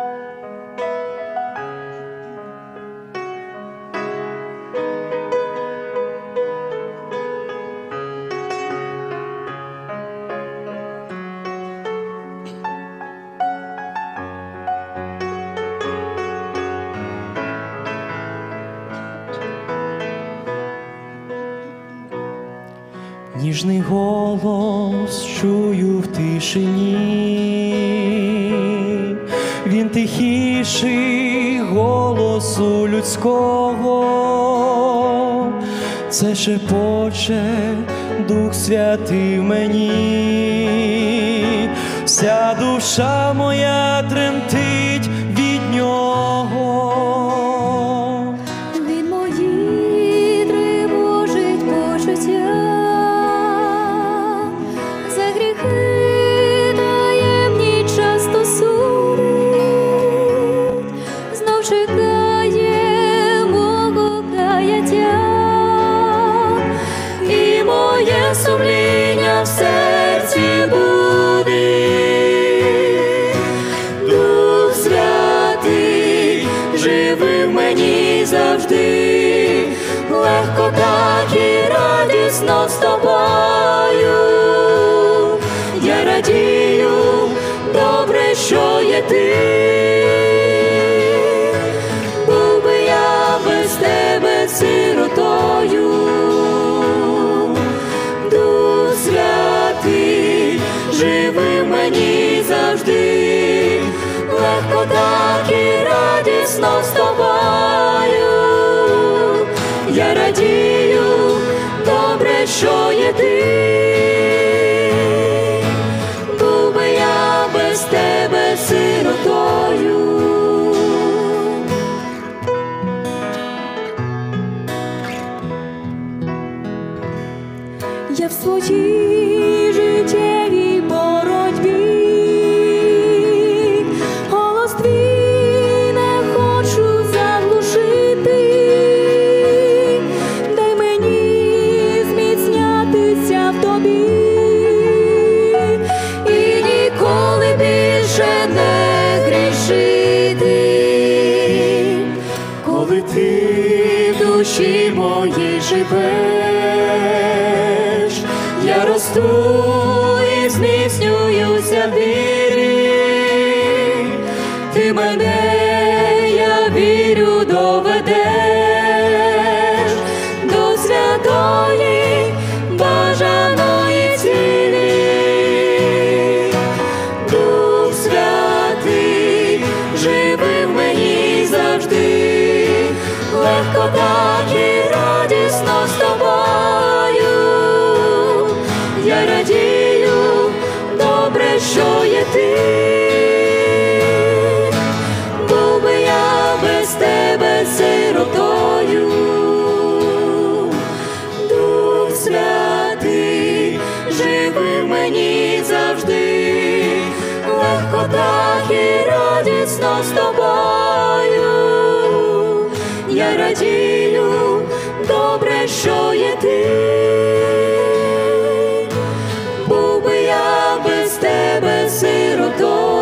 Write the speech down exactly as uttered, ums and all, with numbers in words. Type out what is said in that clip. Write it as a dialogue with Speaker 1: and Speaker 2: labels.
Speaker 1: Ніжний голос чую в тишині, він тихіший голосу людського, це шепоче Дух Святий в мені, вся душа моя тремтить від нього.
Speaker 2: Він мої тривожить почуття, за гріхи таємні часто судить, знов чекає мого каяття, і моє сумління в серці будить. Дух Святий живи в мені завжди, легко так і радісно з тобою. Я радію, добре, що є ти. Був би я без тебе сиротою. Дух Святий живи в мені завжди, легко так і радісно з тобою. Я радію, добре, що є ти. Був би я без тебе сиротою. Я в своїй життєвій боротьбі голос твій не хочу заглушити. Дай мені зміцнятися в тобі і ніколи більше не грішити. Коли ти в душі моїй живеш, я росту і зміцнююся в вірі. Ти мене, я вірю, доведеш до святої бажаної цілі. Дух Святий живи в мені завжди, легко так і радісно з тобою. Я радію, добре, що є ти. Був би я без тебе сиротою. Дух Святий живи в мені завжди, легко так і радісно з тобою. Я радію, добре, що є ти. Був би я без тебе сиротою.